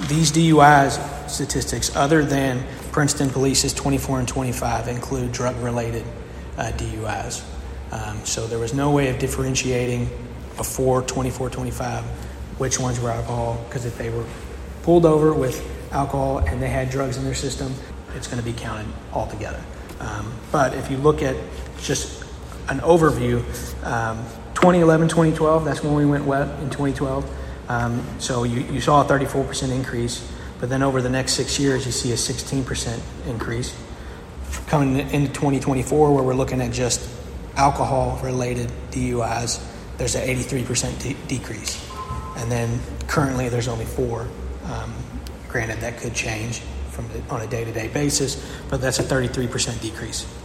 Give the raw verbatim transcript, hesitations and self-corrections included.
these D U I statistics, other than Princeton Police's twenty-four and twenty-five, include drug-related uh, D U Is. Um, so there was no way of differentiating before twenty-four twenty-five which ones were alcohol, because if they were pulled over with alcohol and they had drugs in their system, it's going to be counted all together. Um, but if you look at just an overview, um, twenty eleven, twenty twelve, that's when we went wet in twenty twelve. Um, so you, you saw a thirty-four percent increase, but then over the next six years, you see a sixteen percent increase. Coming into twenty twenty-four, where we're looking at just alcohol-related D U Is, there's an eighty-three percent de- decrease. And then currently there's only four. Um, granted, that could change from the, on a day-to-day basis, but that's a thirty-three percent decrease.